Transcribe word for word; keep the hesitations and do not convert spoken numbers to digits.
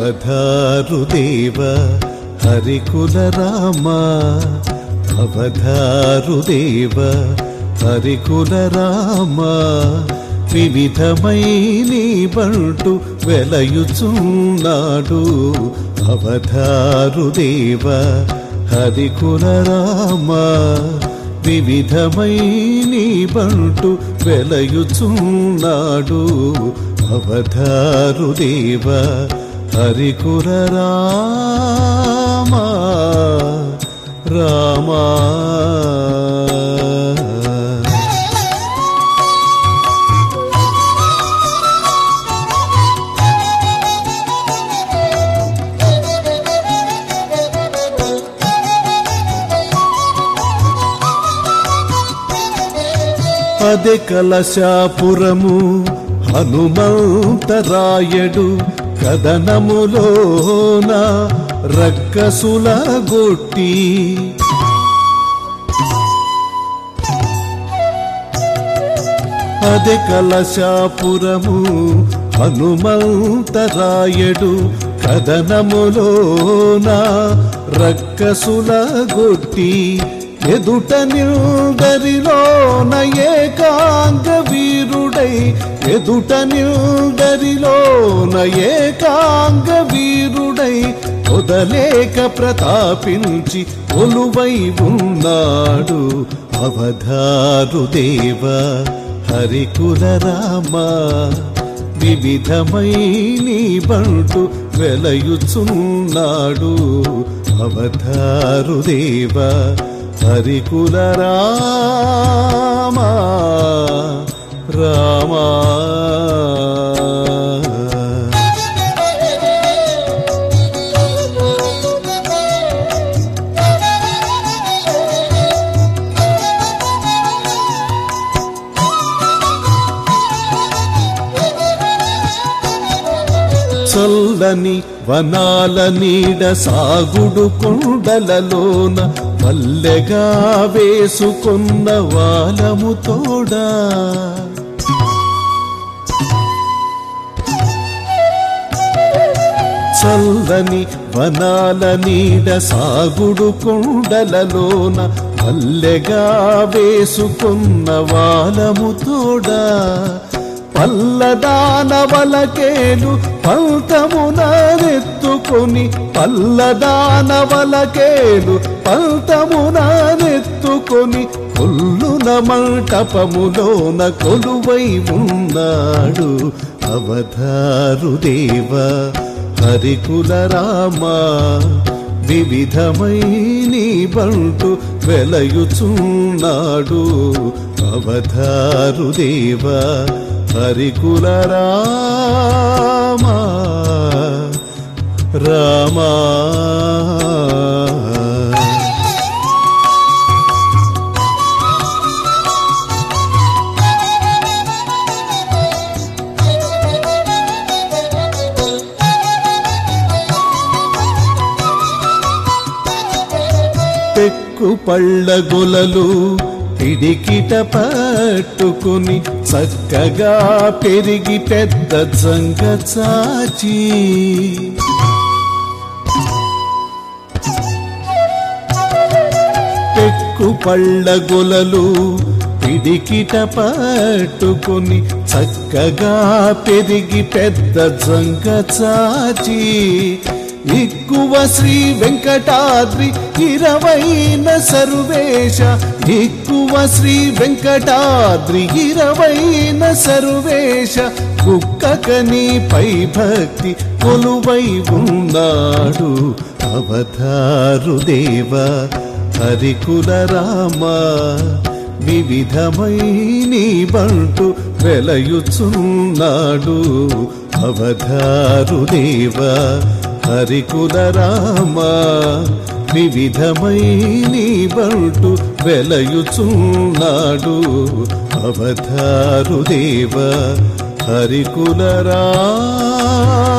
అవధారుదేవ హరికుల రామ అవధారుదేవ హరికుల రామ వివిధమై నీ బంటు వెలయుచున్నాడు అవధారుదేవ హరికుల రామ వివిధమై నీ బంటు వెలయుచున్నాడు అవధారుదేవ హరికుల రామ రామ అదే కలశాపురము హనుమంతరాయడు కదనములోన రక్కసుల గొట్టి అదే కలశాపురము హనుమంతరాయడు కదనములోన రక్కసుల గొట్టి ఎదుట నిల్దరిలోన ఏకాంగ వీరుడై ఎదుట నిల్దరిలోన ఏకాంగ వీరుడై వదలేక ప్రతాపించి కొలువై ఉన్నాడు అవధారుదేవ హరికుల రామ వివిధమై నీ బంటు వెలయుచున్నాడు అవధారుదేవ హరికుల రామ రామ చల్లని వనాల నీడ సాగుడు కొండలలోన పల్లెగా వేసుకున్న వాలము తోడా చల్లని వనాల నీడ సాగుడు కొండలలోన పల్లెగా వేసుకున్న వాలము తోడా పల్లదానవలకేలు పంతమునెత్తుకొని పల్లదానవలకేలు పంతమునెత్తుకొని కొల్లున మంటపములోన కొలువై ఉన్నాడు అవధారుదేవ హరికుల రామ వివిధమై నీ బంటు వెలయుచున్నాడు అవధారుదేవ హరికుల రామ రామ పెక్కు పళ్ళ గొలలు పిడికిట పట్టుకుని చక్కగా పెరిగి పెద్ద జంగ చాచి పెక్కు పళ్ళ గొలలు పిడికిట పట్టుకుని చక్కగా పెరిగి పెద్ద జంగ చాచి ఎక్కువ శ్రీ వెంకటాద్రి ఇరవైన సర్వేశ ఎక్కువ శ్రీ వెంకటాద్రి ఇరవైన సర్వేశ కుక్కకని పై భక్తి కొలువై ఉన్నాడు అవధారుదేవ హరికుల రామ వివిధమై నీ బంటు వెలయుచున్నాడు అవధారుదేవ హరికుల రామ వివిధమై నీ బంటు వెలయుచున్నాడు అవధారుదేవ హరికుల రామ